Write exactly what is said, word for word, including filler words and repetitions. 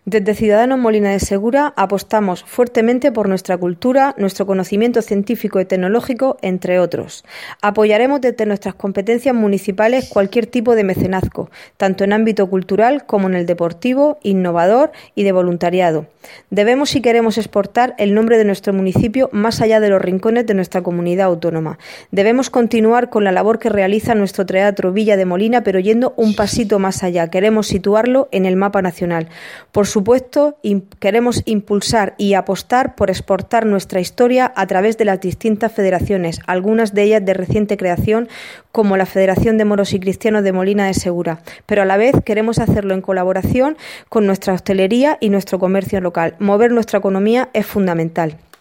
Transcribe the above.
Desde Ciudadanos Molina de Segura apostamos fuertemente por nuestra cultura, nuestro conocimiento científico y tecnológico, entre otros. Apoyaremos desde nuestras competencias municipales cualquier tipo de mecenazgo, tanto en ámbito cultural como en el deportivo, innovador y de voluntariado. Debemos, si queremos exportar el nombre de nuestro municipio más allá de los rincones de nuestra comunidad autónoma. Debemos continuar con la labor que realiza nuestro Teatro Villa de Molina, pero yendo un pasito más allá. Queremos situarlo en el mapa nacional. Por supuesto, queremos impulsar y apostar por exportar nuestra historia a través de las distintas federaciones, algunas de ellas de reciente creación, como la Federación de Moros y Cristianos de Molina de Segura, pero a la vez queremos hacerlo en colaboración con nuestra hostelería y nuestro comercio local. Mover nuestra economía es fundamental.